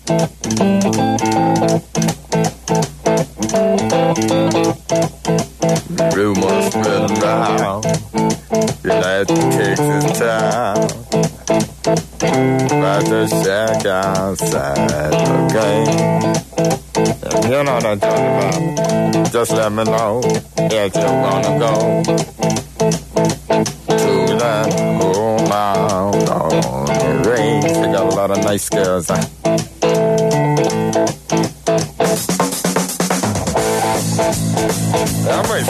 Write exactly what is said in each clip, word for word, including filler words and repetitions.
Rumors spread around, United takes its time, about to shack outside the game. You know what I'm talking about. Just let me know if you wanna go to that home out on the range. They got a lot of nice girls. Huh? I'm ready.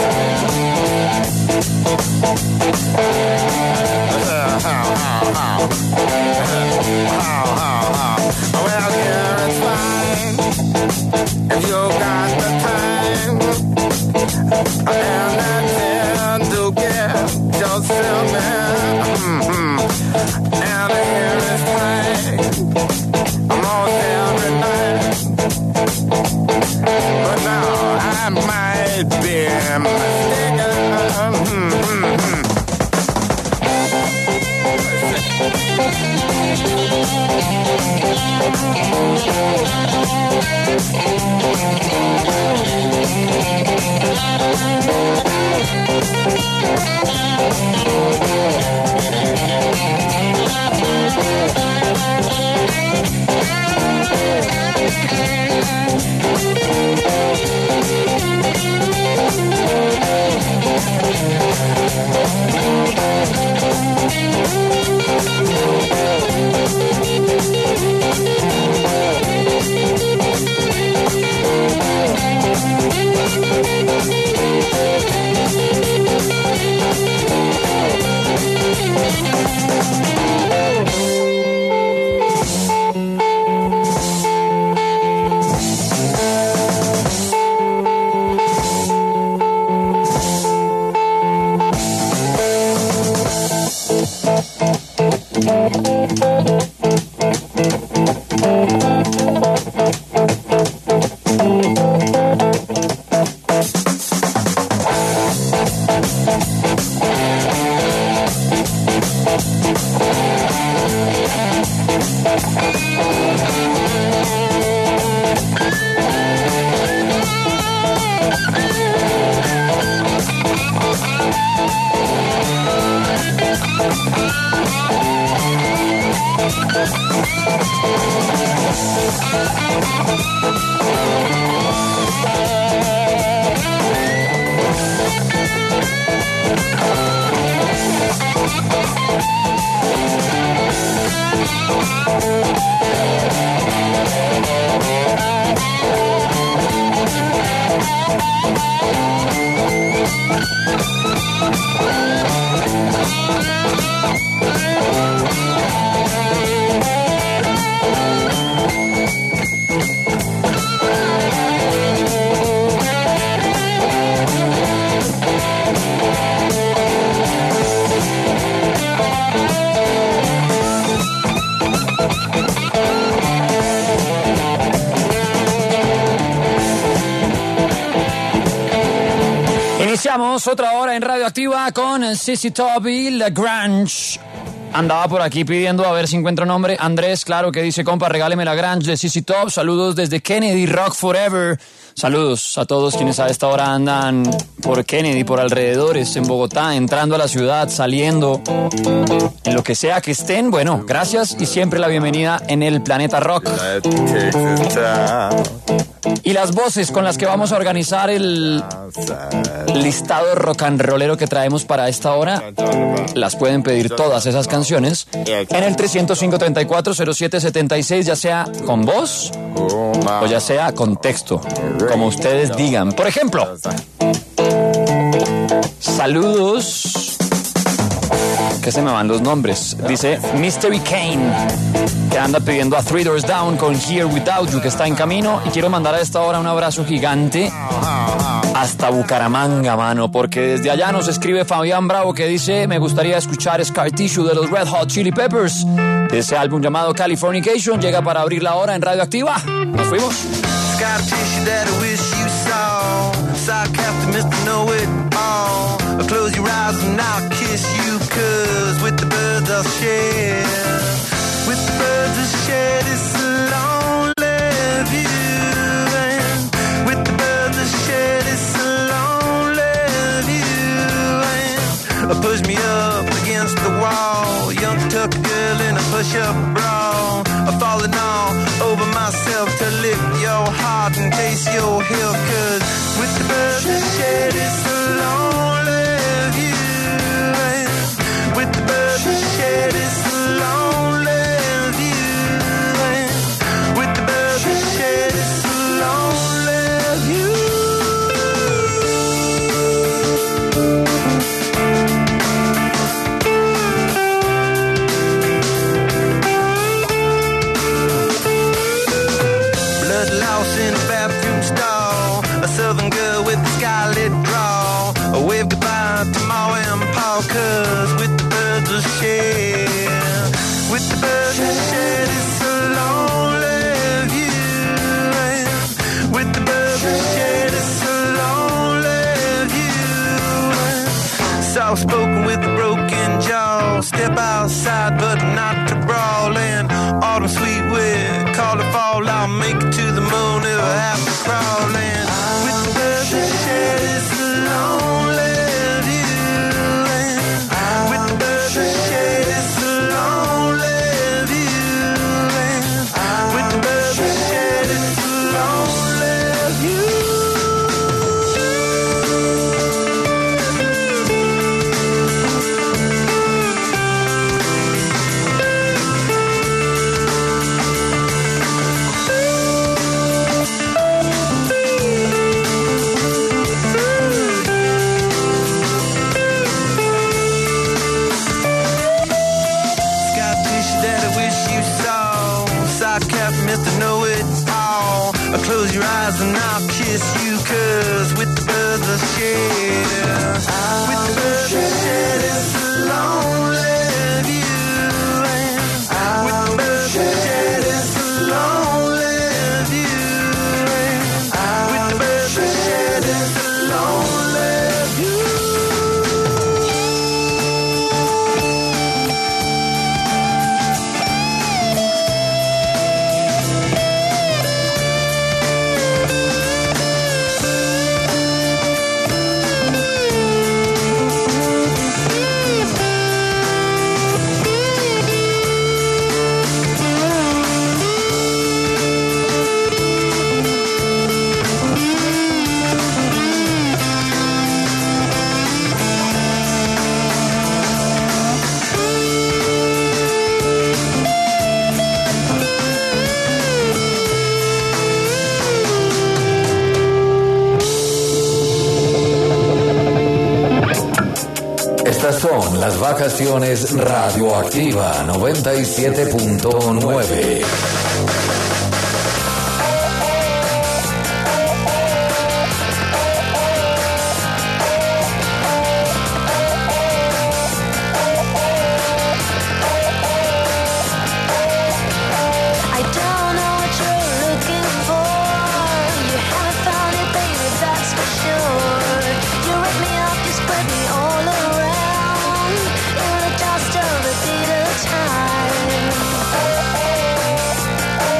How, how, how? How, how, how? Well, yeah, it's fine if you got the time and that time to get yourself in. Mm-hmm. And here is time. I'm all every night, but now I might be mistaken. Mm-hmm. Iniciamos otra hora en Radioactiva con C C Top y Lagrange. Andaba por aquí pidiendo a ver si encuentro nombre. Andrés, claro, que dice, compa, regáleme Lagrange de C C Top. Saludos desde Kennedy, Rock Forever. Saludos a todos quienes a esta hora andan por Kennedy, por alrededores, en Bogotá, entrando a la ciudad, saliendo, en lo que sea que estén. Bueno, gracias y siempre la bienvenida en el Planeta Rock. Y las voces con las que vamos a organizar el listado rock and rollero que traemos para esta hora, las pueden pedir todas esas canciones en el trescientos cinco, treinta y cuatro, cero siete setenta y seis, ya sea con voz o ya sea con texto, como ustedes digan. Por ejemplo, saludos, que se me van los nombres. Dice Mystery Kane, que anda pidiendo a Three Doors Down con Here Without You, que está en camino. Y quiero mandar a esta hora un abrazo gigante hasta Bucaramanga, mano, porque desde allá nos escribe Fabián Bravo, que dice, me gustaría escuchar Scar Tissue de los Red Hot Chili Peppers. Ese álbum llamado Californication llega para abrir la hora en Radioactiva. Nos fuimos. Scar tissue that I wish you saw. Sarcastic, know it all. I'll close your eyes and I'll kiss you, cause with the birds I'll share. With the birds I'll share this lonely myself to lick your heart and taste your heel. Cause with the birds that shed, it's a lonely view. And with the birds that shed, it's a lonely view. And with the birds that shed, it's a lonely view. Blood lost in a bathroom stall, a southern girl with a scarlet draw. A wave goodbye to Ma and Pa, cause with the birds of shed, with the birds of shed, it's a lonely view. And with the birds of shed, it's a lonely view. Soft spoken with a broken jaw, step outside but not to brawl. And autumn sweet wind, call it fall, I'll make it to the moon if I have to crawl. And with the birds that shed, it's a lonely view. And with the birds that shed, it's a lonely view. And with the birds that shed, it's a lonely view. Mister Know-It-All, close your eyes and I'll kiss you. Cause with the birds of shed, with the birds of shed, it's a lonely view. And with the birds of shed, it's a lonely view. And with the birds of shed, it's a lonely view. Estas son las vacaciones Radioactiva noventa y siete punto nueve. Time.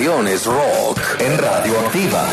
Vacaciones Rock en Radioactiva.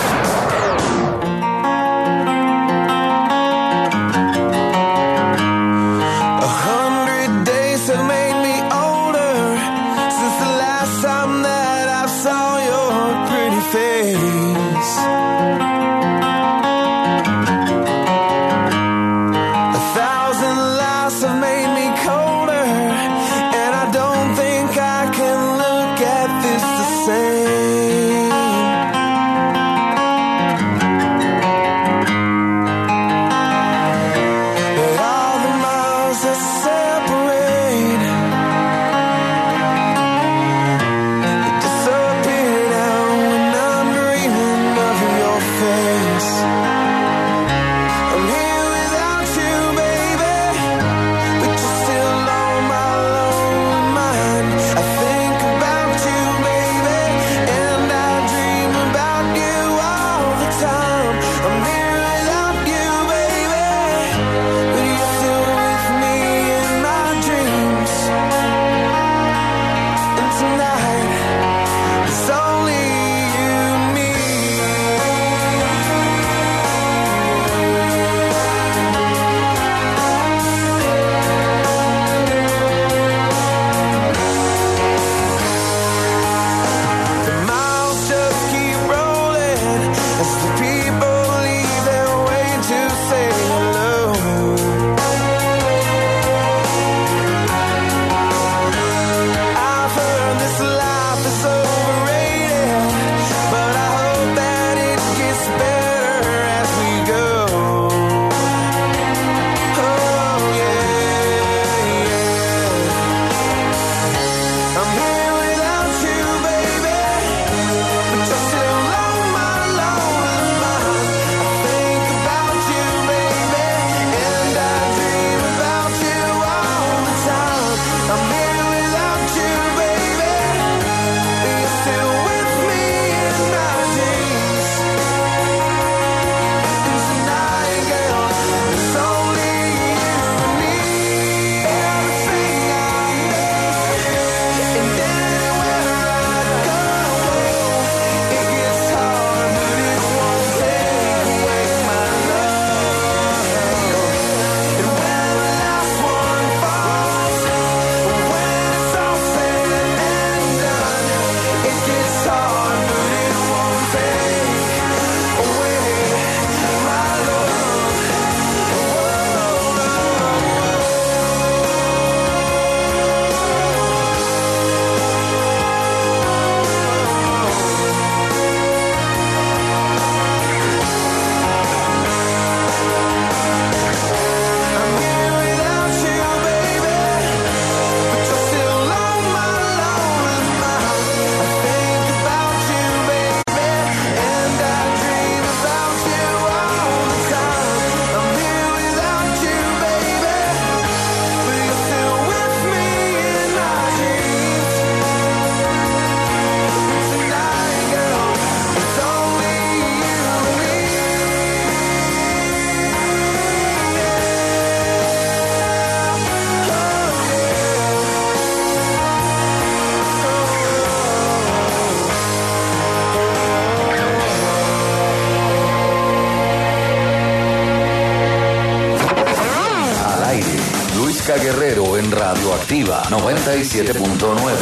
Guerrero en Radioactiva noventa y siete punto nueve.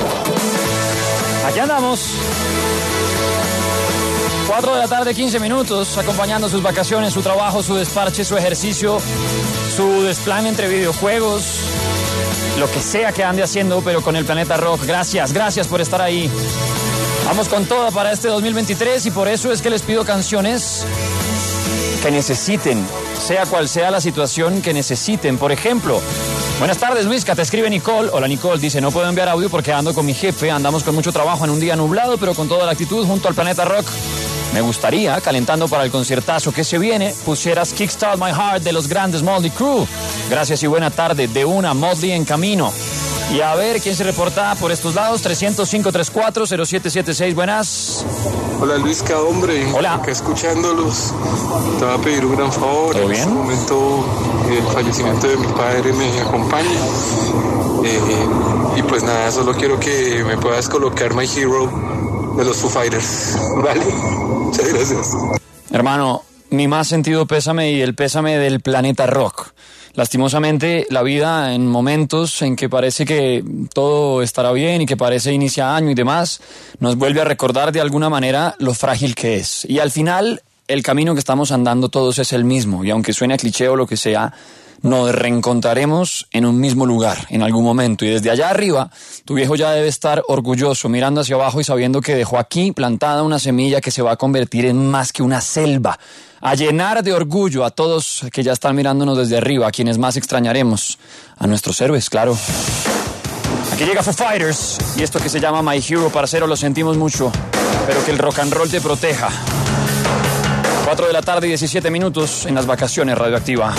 Aquí andamos. cuatro de la tarde, quince minutos, acompañando sus vacaciones, su trabajo, su desparche, su ejercicio, su desplane entre videojuegos, lo que sea que ande haciendo, pero con el Planeta Rock. Gracias, gracias por estar ahí. Vamos con todo para este dos mil veintitrés y por eso es que les pido canciones que necesiten, sea cual sea la situación que necesiten. Por ejemplo, buenas tardes, Luisca, te escribe Nicole. Hola, Nicole, dice, no puedo enviar audio porque ando con mi jefe, andamos con mucho trabajo en un día nublado, pero con toda la actitud junto al Planeta Rock. Me gustaría, calentando para el conciertazo que se viene, pusieras Kickstart My Heart de los grandes Motley Crue. Gracias y buena tarde, de una Motley en camino. Y a ver quién se reporta por estos lados. Trescientos cinco treinta y cuatro cero siete setenta y seis, buenas. Hola, Luisca, hombre. Hola. Acá escuchándolos, te voy a pedir un gran favor. ¿Todo en bien? este momento el fallecimiento de mi padre me acompaña. Eh, y pues nada, solo quiero que me puedas colocar My Hero de los Foo Fighters. Vale, muchas gracias. Hermano, mi más sentido pésame y el pésame del planeta rock. Lastimosamente, la vida en momentos en que parece que todo estará bien y que parece inicia año y demás, nos vuelve a recordar de alguna manera lo frágil que es. Y al final, el camino que estamos andando todos es el mismo. Y aunque suene a cliché o lo que sea, nos reencontraremos en un mismo lugar en algún momento. Y desde allá arriba, tu viejo ya debe estar orgulloso, mirando hacia abajo y sabiendo que dejó aquí plantada una semilla que se va a convertir en más que una selva, a llenar de orgullo a todos que ya están mirándonos desde arriba, a quienes más extrañaremos, a nuestros héroes, claro. Aquí llega Foo Fighters y esto que se llama My Hero, parcero, lo sentimos mucho, pero que el rock and roll te proteja. cuatro de la tarde y diecisiete minutos en las vacaciones Radioactiva.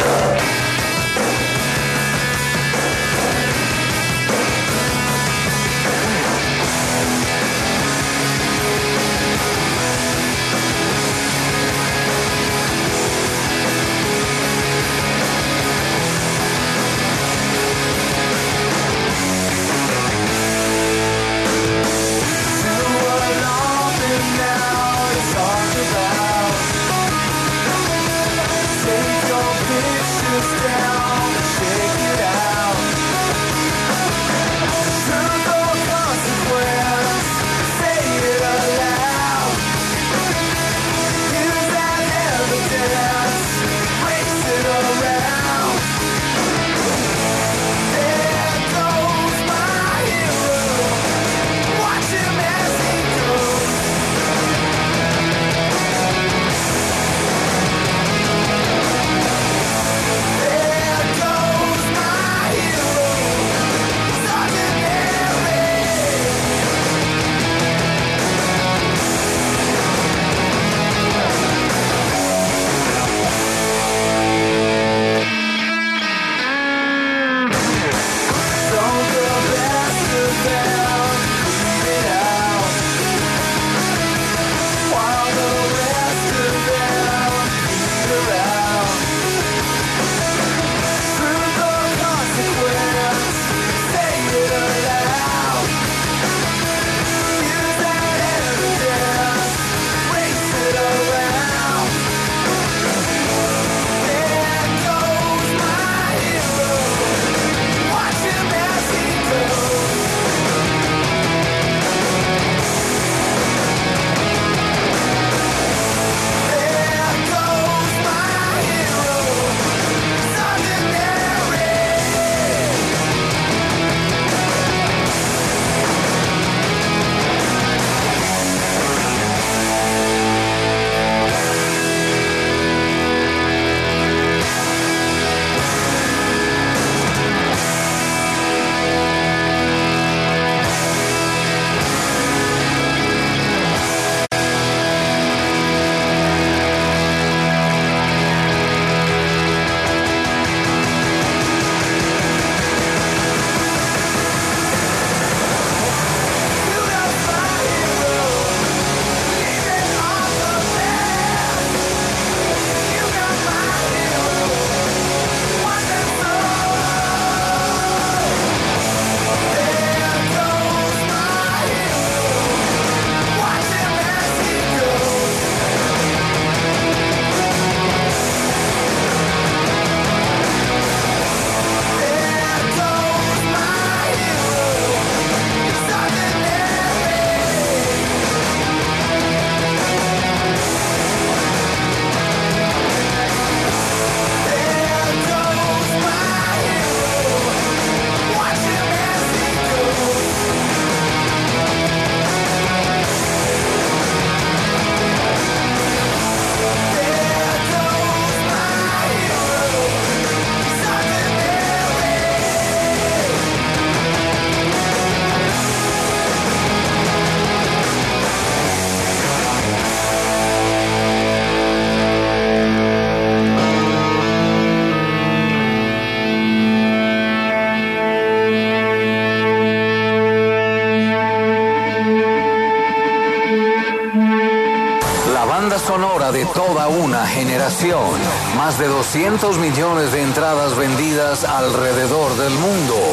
sonora de toda una generación. Más de doscientos millones de entradas vendidas alrededor del mundo.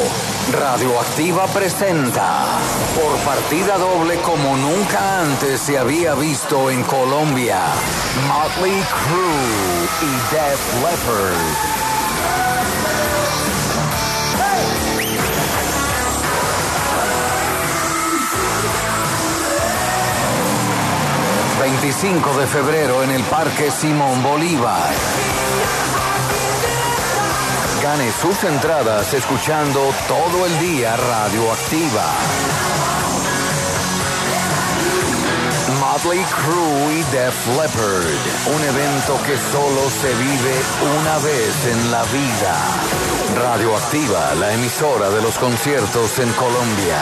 Radioactiva presenta por partida doble como nunca antes se había visto en Colombia, Motley Crue y Def Leppard. veinticinco de febrero en el Parque Simón Bolívar. Gane sus entradas escuchando todo el día Radioactiva. Motley Crue y Def Leppard, un evento que solo se vive una vez en la vida. Radioactiva, la emisora de los conciertos en Colombia.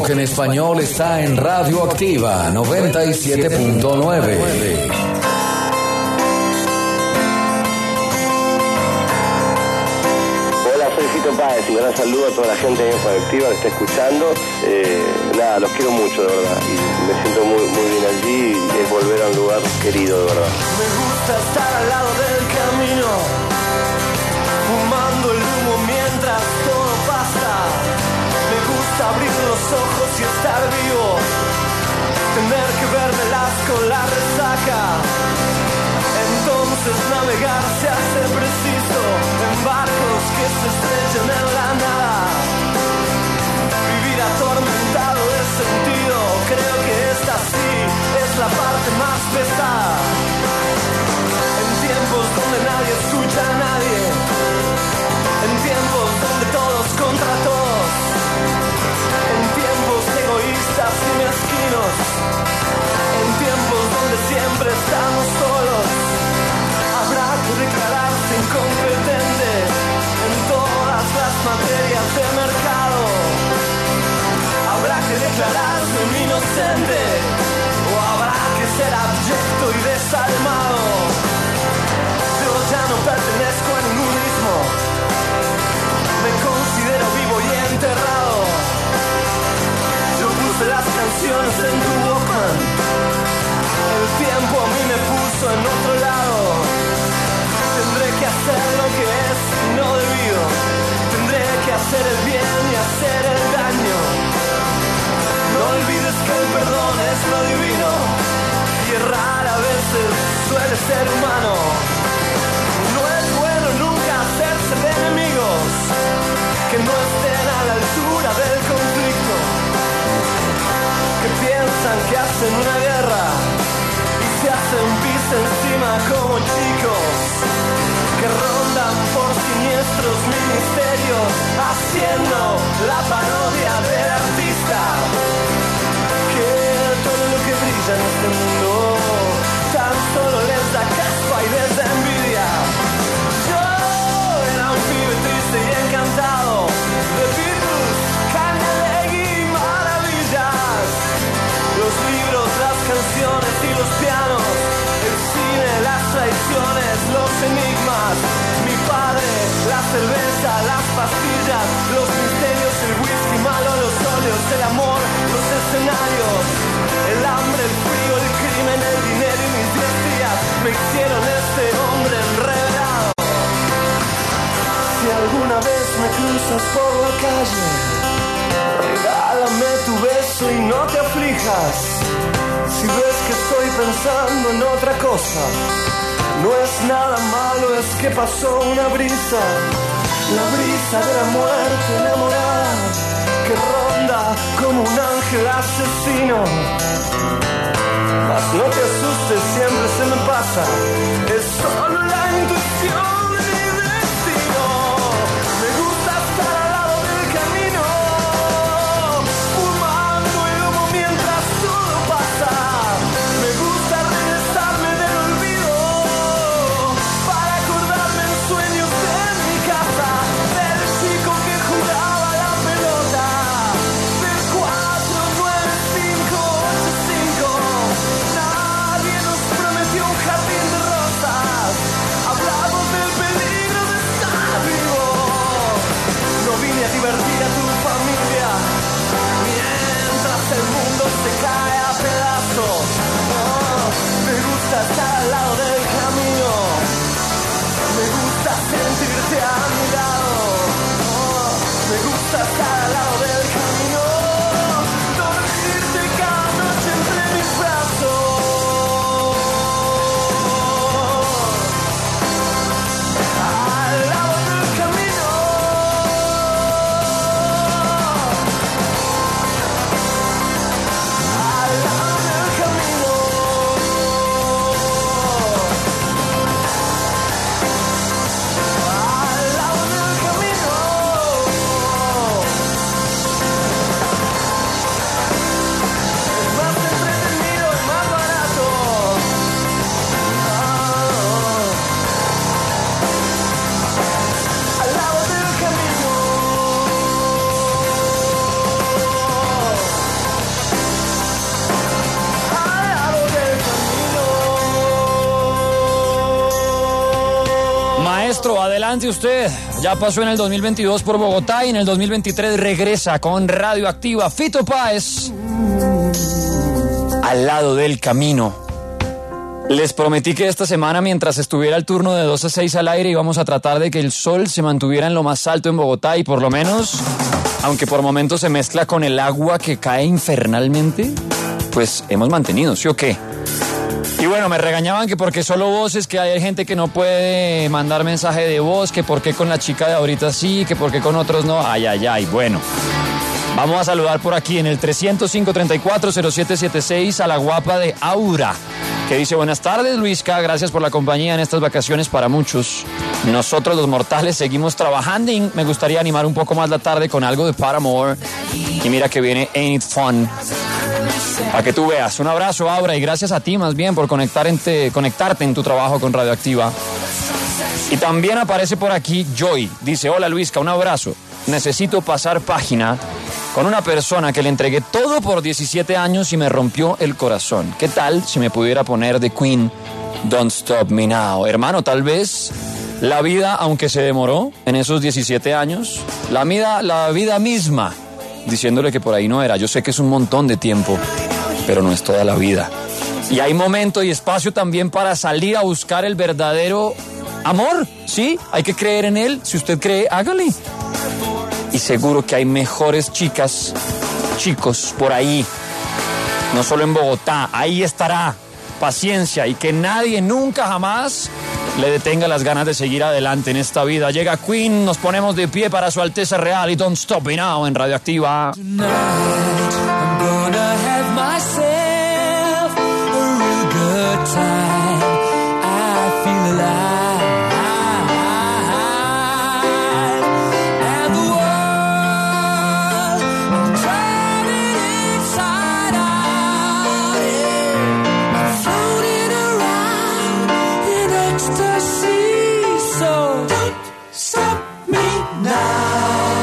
rock en español está en Radioactiva noventa y siete punto nueve. Páez, un gran saludo a toda la gente en Radioactiva que está escuchando. Eh, nada, los quiero mucho, de verdad, y me siento muy, muy bien allí, y es volver a un lugar querido, de verdad. Me gusta estar al lado del camino, fumando el humo mientras todo pasa. Me gusta abrir los ojos y estar vivo, tener que vermelas con la resaca. Entonces navegar se hace preciso en barcos que se estrechan en la nada. Vivir atormentado de sentido, creo que esta sí es la parte más pesada. En tiempos donde nadie escucha a nadie, en tiempos donde todos contra todos, en tiempos egoístas y mezquinos, en tiempos donde siempre estamos solos. Habrá que declararse incompetente en todas las materias de mercado. Habrá que declararse un inocente, o habrá que ser abyecto y desalmado. Yo ya no pertenezco a ningún mismo, me considero vivo y enterrado. Yo puse las canciones en tu Walkman, el tiempo a mí me puso en otro lado. Tendré que hacer lo que es no debido, tendré que hacer el bien y hacer el daño. No olvides que el perdón es lo divino, y errar a veces suele ser humano. No es bueno nunca hacerse de enemigos que no estén a la altura del conflicto, que piensan que hacen una guerra y se hacen pis encima como chicos, que rondan por siniestros ministerios haciendo la parodia del artista. Que todo lo que brilla en este mundo tan solo les da caspa y les da envidia. Yo era un pibe triste y encantado de Beatles, Carnegie y maravillas. Los libros, las canciones y los pianos, el cine, las traiciones, los enigmas, mi padre, la cerveza, las pastillas, los misterios, el whisky malo, los óleos, el amor, los escenarios, el hambre, el frío, el crimen, el dinero y mis diez días me hicieron este hombre enredado. Si alguna vez me cruzas por la calle, regálame tu beso y no te aflijas. Si ves que estoy pensando en otra cosa, no es nada malo, es que pasó una brisa, la brisa de la muerte enamorada, que ronda como un ángel asesino. Mas no te asustes, siempre se me pasa, es solo la intuición de mi destino. Me gusta estar al lado del camino, fumando el humo mientras todo pasa. Me gusta regresarme del olvido para acordarme en sueños de mi casa, del chico que jugaba la pelota, del cuatro nueve cinco ocho cinco. Nadie nos prometió un jardín de rosas, Maestro, adelante usted. Ya pasó en el dos mil veintidós por Bogotá y en el dos mil veintitrés regresa con Radioactiva. Fito Páez, Al lado del camino. Les prometí que esta semana, mientras estuviera el turno de dos a seis al aire, íbamos a tratar de que el sol se mantuviera en lo más alto en Bogotá y por lo menos, aunque por momentos se mezcla con el agua que cae infernalmente, pues hemos mantenido, ¿sí o qué? Y bueno, me regañaban que porque solo voces, que hay gente que no puede mandar mensaje de voz, que por qué con la chica de ahorita sí, que por qué con otros no. Ay, ay, ay, bueno. Vamos a saludar por aquí en el trescientos cinco, treinta y cuatro, cero siete setenta y seis a la guapa de Aura, que dice: buenas tardes, Luisca, gracias por la compañía en estas vacaciones para muchos. Nosotros los mortales seguimos trabajando y me gustaría animar un poco más la tarde con algo de Paramore. Y mira que viene Ain't It Fun. Para que tú veas. Un abrazo, Aura, y gracias a ti más bien por conectar en te, conectarte en tu trabajo con Radioactiva. Y también aparece por aquí Joy. Dice: hola Luisca, un abrazo. Necesito pasar página con una persona que le entregué todo por diecisiete años y me rompió el corazón. ¿Qué tal si me pudiera poner de Queen, Don't Stop Me Now? Hermano, tal vez la vida, aunque se demoró en esos diecisiete años, la vida, la vida misma, diciéndole que por ahí no era. Yo sé que es un montón de tiempo, pero no es toda la vida. Y hay momento y espacio también para salir a buscar el verdadero amor, ¿sí? Hay que creer en él. Si usted cree, hágale. Y seguro que hay mejores chicas, chicos, por ahí. No solo en Bogotá, ahí estará. Paciencia y que nadie nunca jamás le detenga las ganas de seguir adelante en esta vida. Llega Queen, nos ponemos de pie para Su Alteza Real y Don't Stop Me Now en Radioactiva. Tonight, I'm gonna have myself a real good time. I feel alive. And the world, I'm turning inside out. Yeah. I'm floating around in ecstasy. So don't stop me now.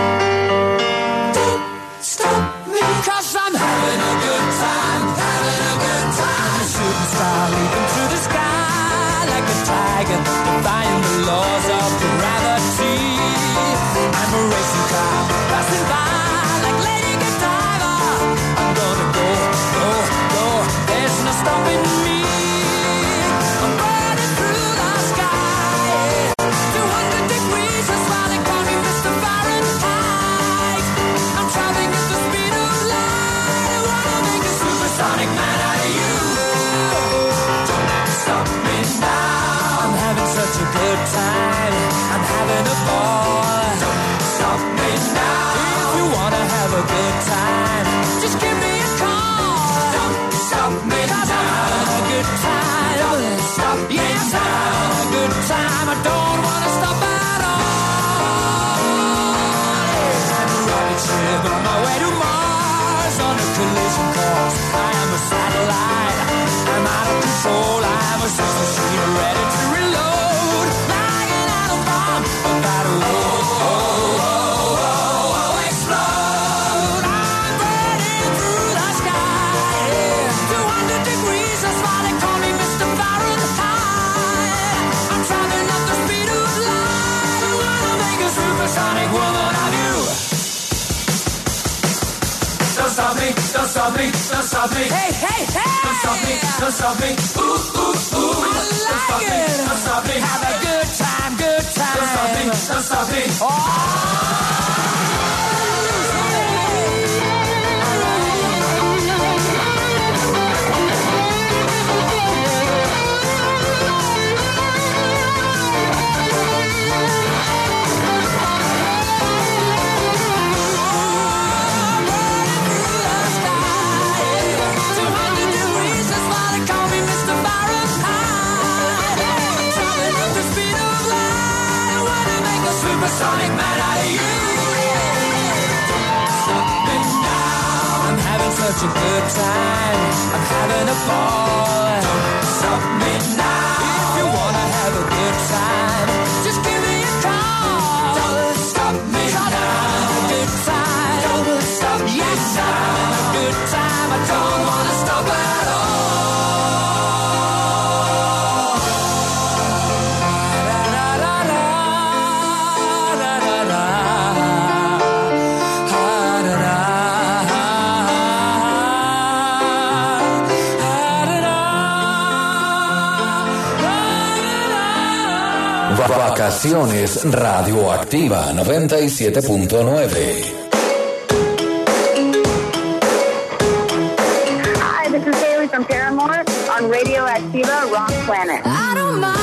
Don't stop me, 'cause I'm having a good time, having a good time. Shooting star leaping through the sky like a tiger, defying the laws of gravity. I'm a racing car passing by like Lady Godiva. I'm gonna go, go, go. There's no stopping me. I'm burning through the sky. two hundred degrees, that's why they call me Mister Fahrenheit. I'm traveling at the speed of light. I wanna make a supersonic man out of you. Don't stop me now. I'm having such a good time. I'm having a ball. Don't stop me now. If you wanna have a good time, just give me a call. Don't stop me now. I'm having a good time. Don't stop me now. Yes, I'm having a good time. I don't wanna stop at all. I'm a rocket ship on my way to Mars on a collision course. I am a satellite. I'm out of control. I'm a sex machine ready to reload. Like an atom bomb about to oh, oh, oh, oh, oh, explode. I'm burning through the sky. two hundred degrees, that's why they call me Mister Fahrenheit. I'm traveling at the speed of light. I wanna make a supersonic woman of you. Don't stop me, don't stop me, don't stop me. Hey, hey, hey! Don't stop me, don't stop me. Ooh, ooh, ooh. I like don't stop it. Me, don't stop me. Have a good time, good time. Don't stop me, don't stop me. Oh! Sonic man out of you. Stop me now. I'm having such a good time. I'm having a ball. Don't stop me now. If you wanna have a good time, just give me a call. Don't stop me now. I'm having a good time. Don't stop me yes, now. I'm having a good time. I don't wanna stop at all. Da, da, da, Vacaciones Radioactiva noventa y siete punto nueve. Hi, this is Haley from Paramore on Radioactiva Rock Planet. I don't mind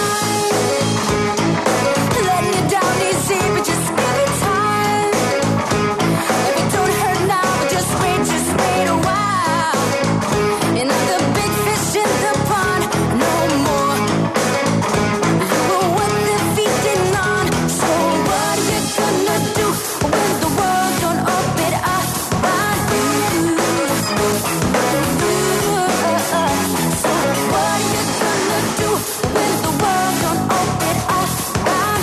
letting you down easy, but just give me time. If it don't hurt now, but just wait, just wait a while. And I'm the big fish in the pond, no more. You were worth the feeding on. So what are you gonna do when the world don't open up around you? So what are you gonna do when the world don't open up around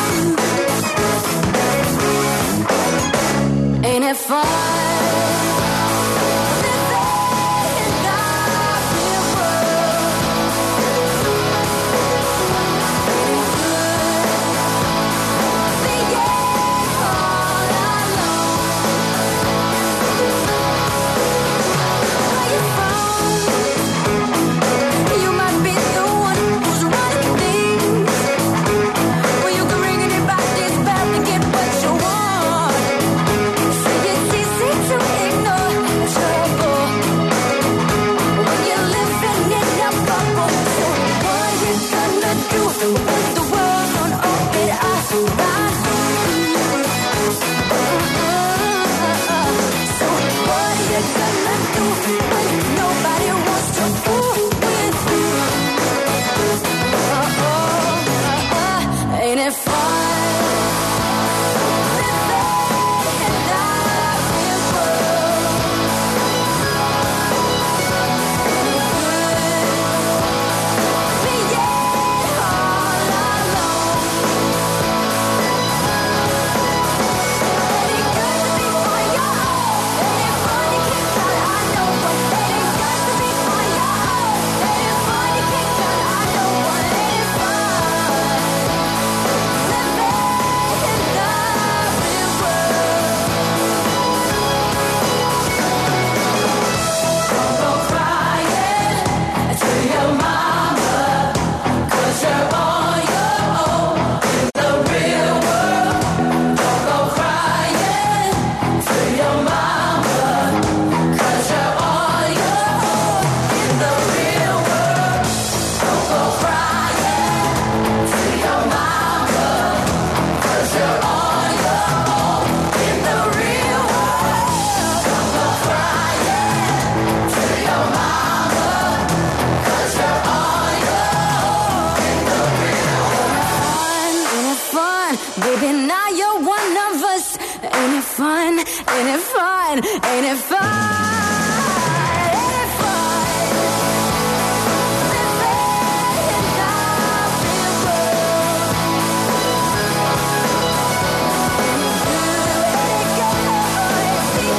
you? Ain't it fun? You might be the one who's running things. Well, you can ring anybody's bell and get what you want. See, it's easy to ignore trouble when you're living in a bubble. So what are you gonna do when the world don't open up around you? So what are you gonna do when nobody wants to fool with you? Oh, oh, oh, ain't it fun? Ain't it fun? Baby, now you're one of us. Ain't it fun? Ain't it fun? Ain't it fun? Ain't it fun? Living in the real world. Let it go, it's the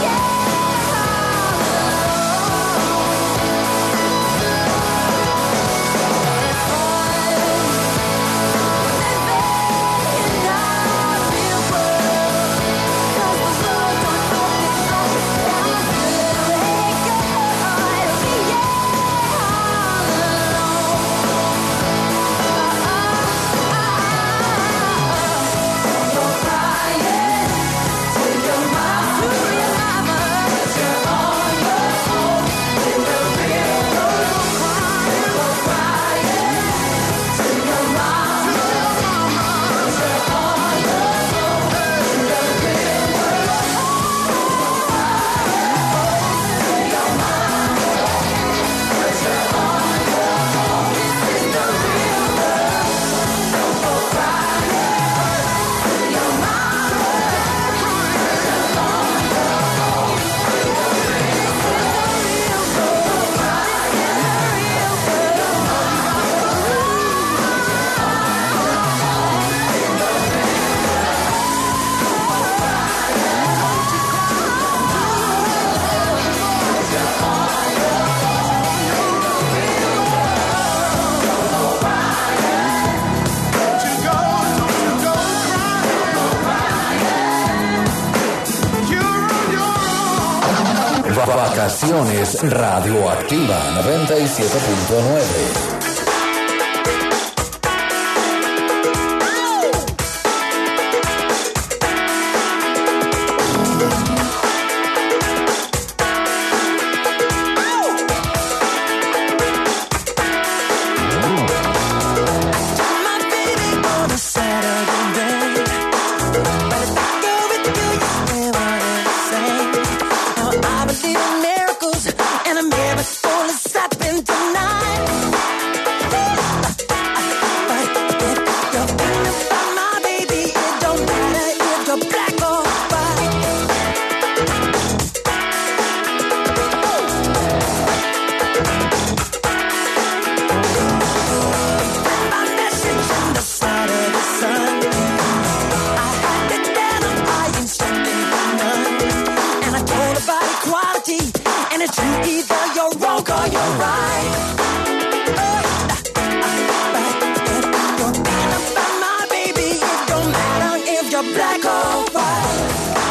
Vacaciones Radioactiva noventa y siete punto nueve. Either you're wrong or you're right. My baby, it don't matter if you're black or white.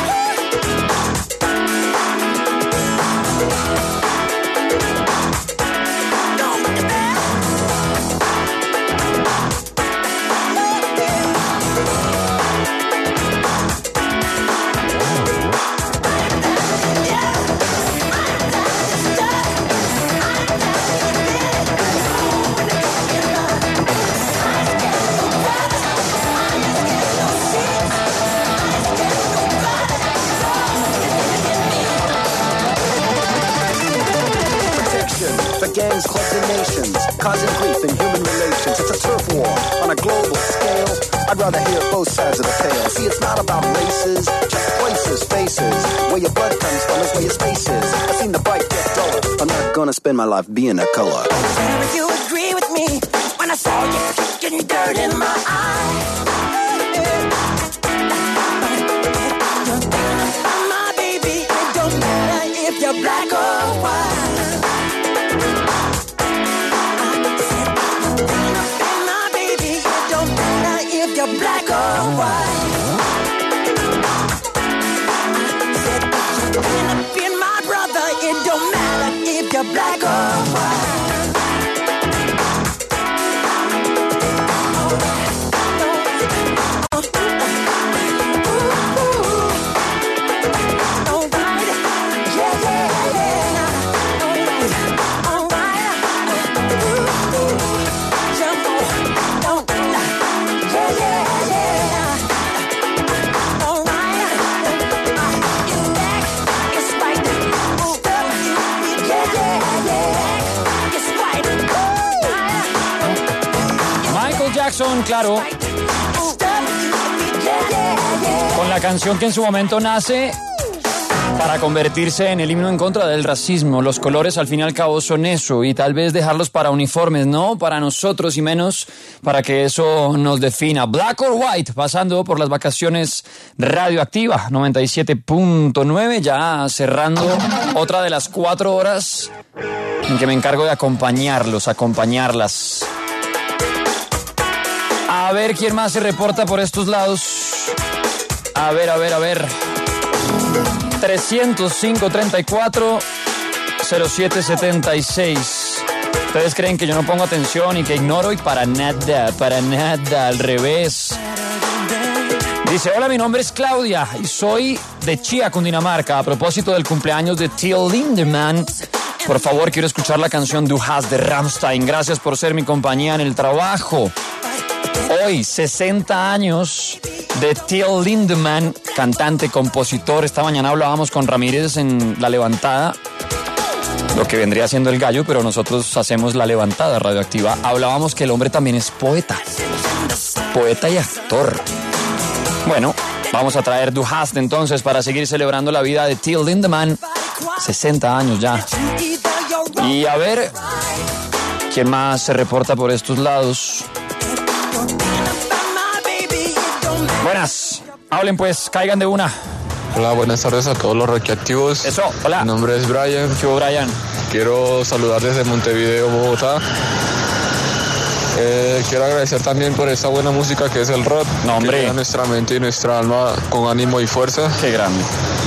For gangs, clubs, and nations, causing grief in human relations. It's a turf war on a global scale. I'd rather hear both sides of the tale. See, it's not about races, just places, faces. Where your blood comes from is where your space is. I've seen the bite get duller. I'm not gonna spend my life being a color. Whenever you agree with me, when I saw you kicking dirt in my eye. My baby, it don't matter if you're black or white. Black or white. End up being my brother. It don't matter if you're black or white. Jackson, claro, con la canción que en su momento nace para convertirse en el himno en contra del racismo. Los colores al fin y al cabo son eso, y tal vez dejarlos para uniformes, no para nosotros, y menos para que eso nos defina. Black or White, pasando por las vacaciones Radioactiva noventa y siete punto nueve, ya cerrando otra de las cuatro horas en que me encargo de acompañarlos, acompañarlas. A ver quién más se reporta por estos lados. A ver, a ver, a ver. trescientos cinco, treinta y cuatro, cero siete setenta y seis. Ustedes creen que yo no pongo atención y que ignoro, y para nada, para nada, al revés. Dice, hola, mi nombre es Claudia y soy de Chía, Cundinamarca. A propósito del cumpleaños de Till Lindemann, por favor, quiero escuchar la canción Du hast de Rammstein. Gracias por ser mi compañía en el trabajo. Hoy, sesenta años de Till Lindemann, cantante, compositor. Esta mañana hablábamos con Ramírez en La Levantada, lo que vendría siendo El Gallo, pero nosotros hacemos La Levantada Radioactiva. Hablábamos que el hombre también es poeta, poeta y actor. Bueno, vamos a traer Du hast entonces para seguir celebrando la vida de Till Lindemann, sesenta años ya. Y a ver, ¿quién más se reporta por estos lados? Buenas, hablen pues, caigan de una. Hola, buenas tardes a todos los radioactivos. Eso, hola. Mi nombre es Brian. ¿Qué hubo, Brian? Quiero saludar desde Montevideo, Bogotá. Eh, quiero agradecer también por esta buena música que es el rock. No, hombre. Que llena nuestra mente y nuestra alma con ánimo y fuerza. Qué grande.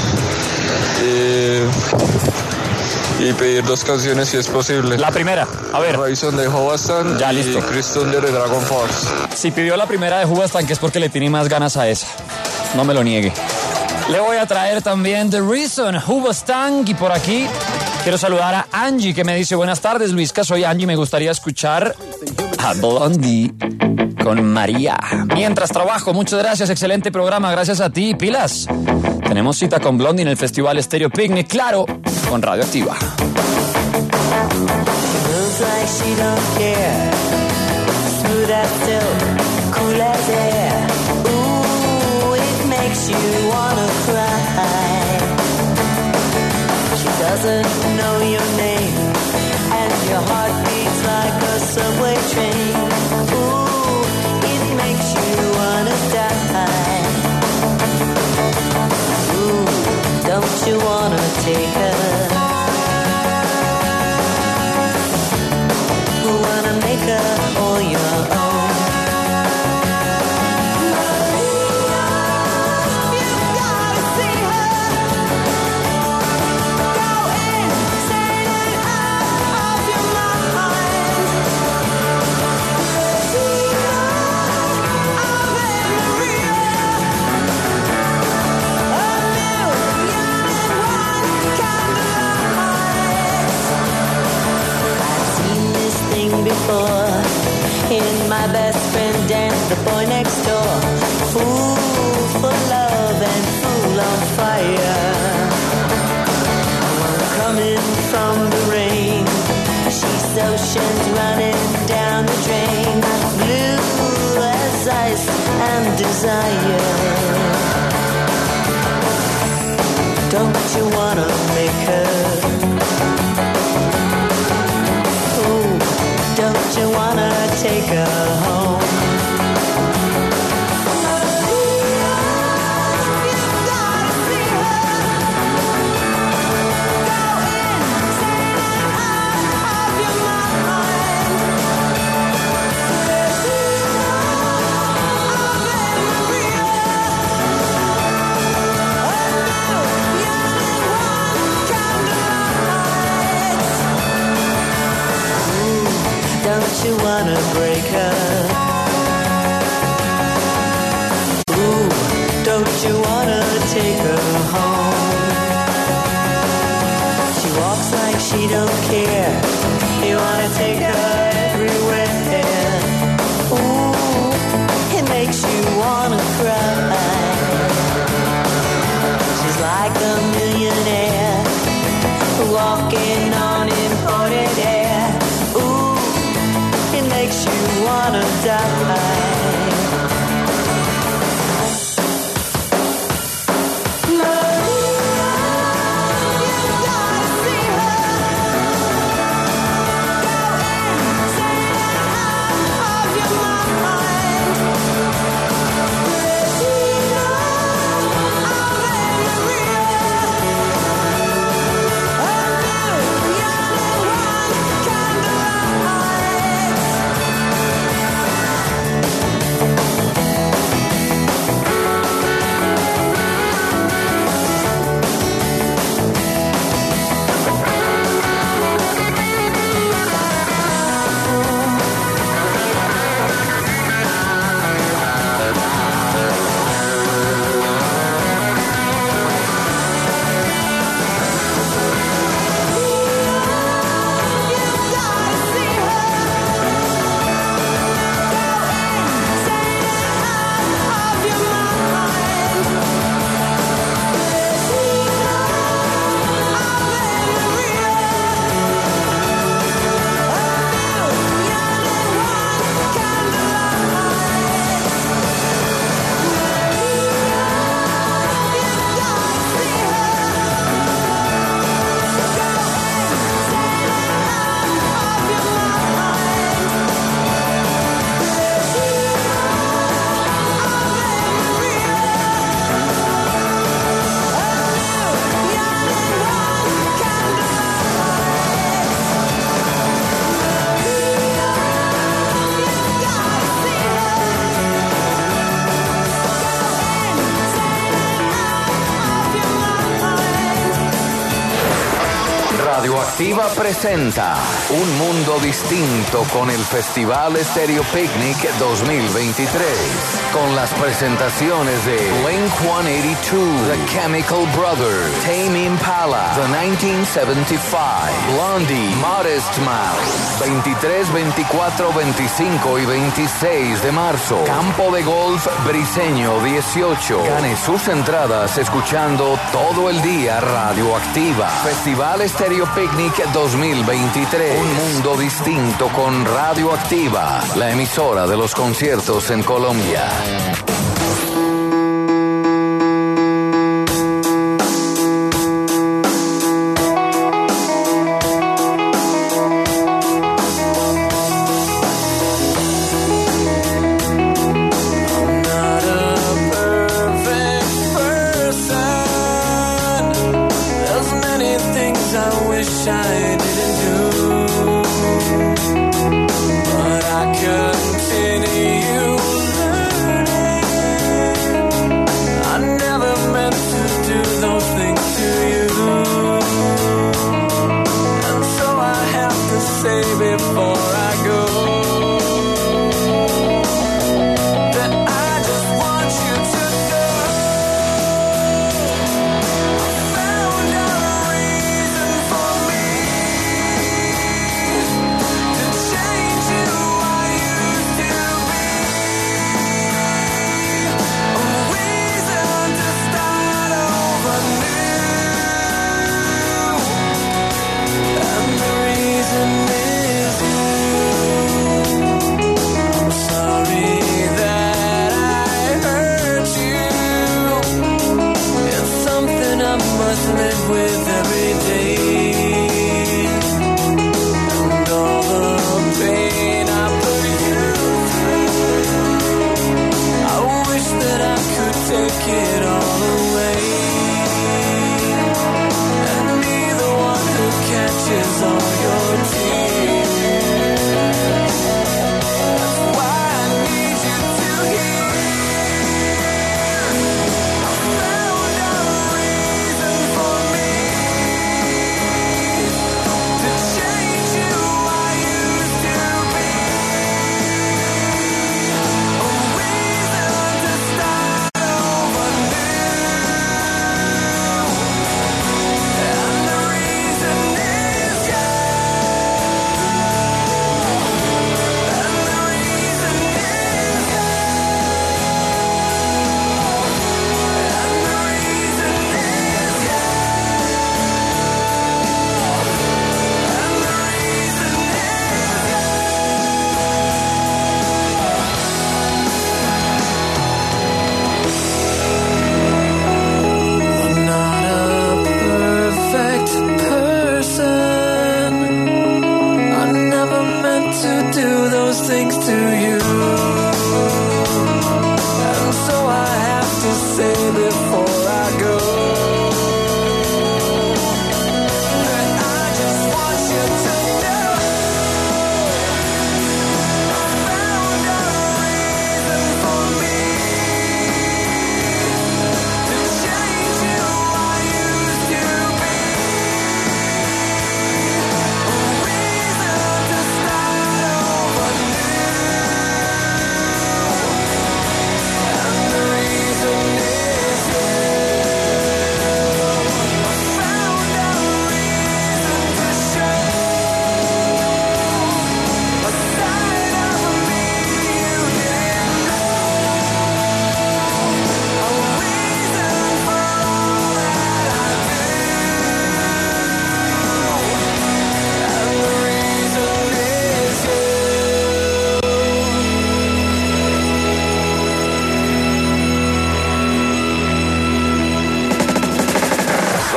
Eh, y pedir dos canciones si es posible. La primera, a ver. Horizon de Hobastan. Ya, y listo. Chris Thunder de Dragon Force. Si pidió la primera de Hubastan, que es porque le tiene más ganas a esa. No me lo niegue. Le voy a traer también The Reason, Hubastan, y por aquí quiero saludar a Angie, que me dice, buenas tardes, Luisca, soy Angie, me gustaría escuchar a Blondie con María. Mientras trabajo, muchas gracias, excelente programa, gracias a ti, pilas. Tenemos cita con Blondie en el Festival Stereo Picnic, claro, con Radioactiva. Makes you wanna cry. She doesn't know your name, and your heart beats like a subway train. Ooh, it makes you wanna die. Ooh, don't you wanna take her? emotions running down the drain, blue as ice and desire. Don't you wanna make her? Ooh, don't you wanna take her home? Don't you wanna break her? Ooh, don't you wanna take her home? She walks like she don't care. You wanna take her everywhere. Ooh, it makes you wanna cry. She's like a millionaire walking on imported air. Ooh, it makes you wanna die. Radioactiva presenta Un Mundo Distinto con el Festival Stereo Picnic dos mil veintitrés. Con las presentaciones de Blink ciento ochenta y dos, The Chemical Brothers, Tame Impala, The nineteen seventy-five, Blondie, Modest Mouse. veintitrés, veinticuatro, veinticinco y veintiséis de marzo. Campo de Golf Briseño dieciocho. Gane sus entradas escuchando todo el día Radioactiva. Festival Stereo Picnic dos mil veintitrés. Un mundo distinto con Radioactiva, la emisora de los conciertos en Colombia. Continue learning.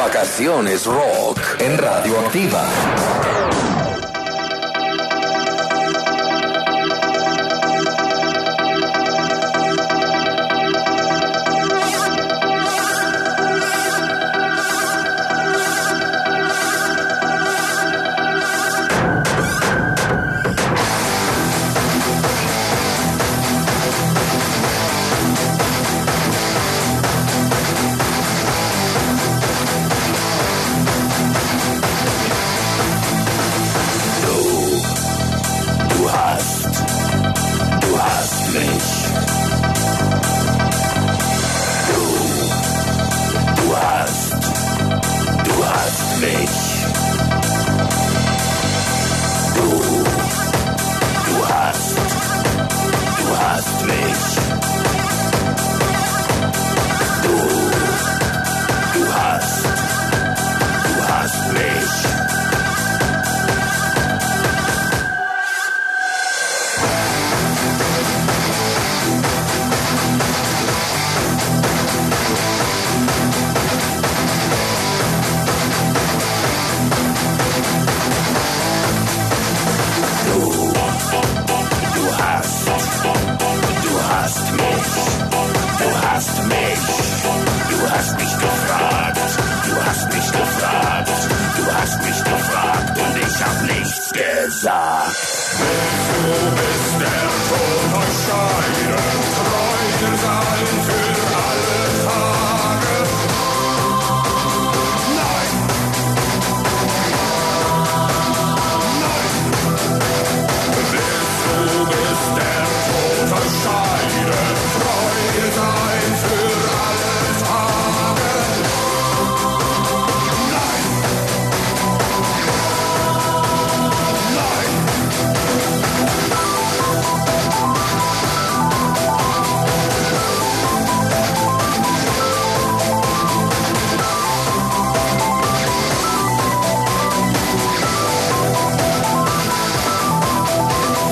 Vacaciones Rock en Radioactiva.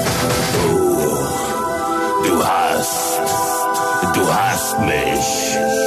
Du hast mich.